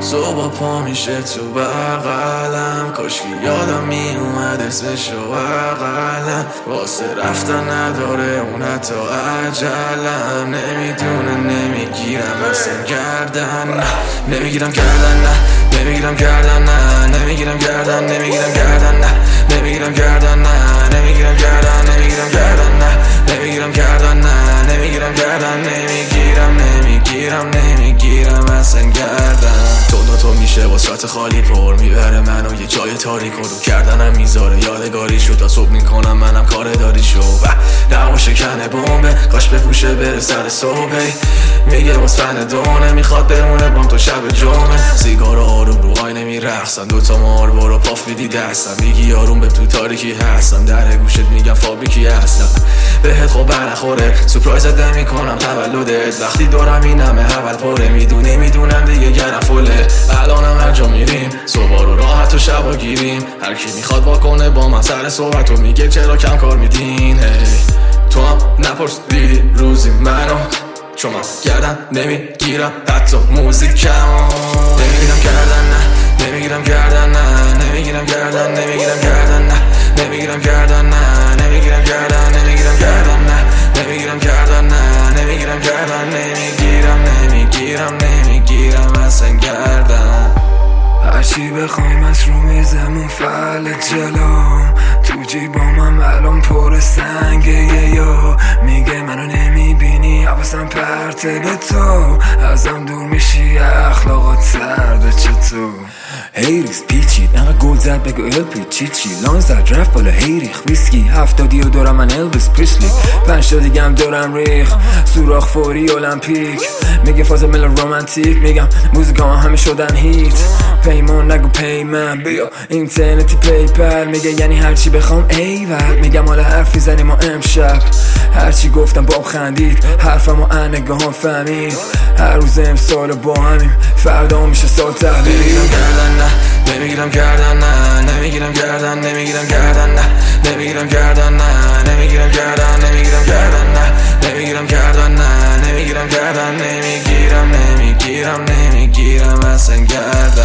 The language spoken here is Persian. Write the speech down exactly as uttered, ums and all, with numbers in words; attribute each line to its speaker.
Speaker 1: صبح پا میشه تو بغلم، کاشکی یادم میومد اسمشو بغلم. واسه رفتن نداره اون حتی عجلم. نمیدونه نمیگیرم اصلا گردن، نه نمیگیرم گردن، نه نمیگیرم گردن، نه نمیگیرم گردن، نمیگیرم گردن، نه نمیگیرم گردن، نه نمیگیرم گردن، نمیگیرم گردن، نه نمیگیرم گردن، نه نمیگیرم گردن، نمیگیرم نمیگیرم نمیگیرم اصلا گردن. تو تو میشه با ساعت خالی پر میبره منو یه جای تاریک و رو کردنم میذاره یادگاری شد تا صبح میکنم منم کار داری شو نمو شکنه بومبه کاش بپوشه بره سر صبحی میگه باز فن دونه میخواد بمونه بام تو شب جمعه سیگار آروم رو آینه میرخصن دوتا مار برو پاف میدی دستم میگی آروم به تو تاریکی هستم در گوشت میگم فابریکی هستم بهت خب برنخوره سپرایزت نمیکنم تولدت وقتی دورم این همه حول پره میدونی میدونم دیگه گرم فله الانم هر جا میریم صبح رو راحت و شبا گیریم هر کی میخواد واکنه با من سر صحبت و میگه چرا کم کار میدین hey. تو هم نپرس دیدی روزی منو چون من گردن نمیگیرم حتی موزیکمو نمیگیرم گردن نه نمیگیرم گردن نه نمیگیرم گردن نمیگیرم گردن نه نمیگیرم گردن نه نمیگیرم گردن نمیگیرم گردن نه نمیگیرم گردن نه نمیگیرم گردن نمیگیرم نمیگیرم نمیگیرم اصلا گردن هرچی بخوایم از رو میزمون فعل جلوم تو جیبامم الان پر سنگه یا میگه منو نمیبینی حواسم پرته به تو ازم دور میشی اخلاقات سرده چطور هیریز پیچید انقدر گل زد بگو الپی چی چی لان زد رفت بالا هیریخ ویسکی هفتادی و دورم من الویس پریسلی پنج تا دیگم دورم ریخ سوراخ فوری المپیک میگه فاز مل رومانتیک میگم موزیکا همه شدن هیت پیمان نگو پیمن بیا اینترنتی پیپر میگه یعنی هرچی بخوام ایول میگم حالا حرفی زنیم و امشب هرچی گفتم باب خندید حرفم و انگاه هم فهمید هر روز امسال با همیم فردا میشه سال تحویل نمیگیرم گردن نه نمیگیرم گردن نه نمیگیرم گردن نمیگیرم گردن نه نمیگیرم گردن نه نمیگیرم گردن نمیگیرم گردن نه نمیگیرم گردن نه نمیگیرم گردن نمیگیرم نمیگیرم نمیگیرم اصلا گردن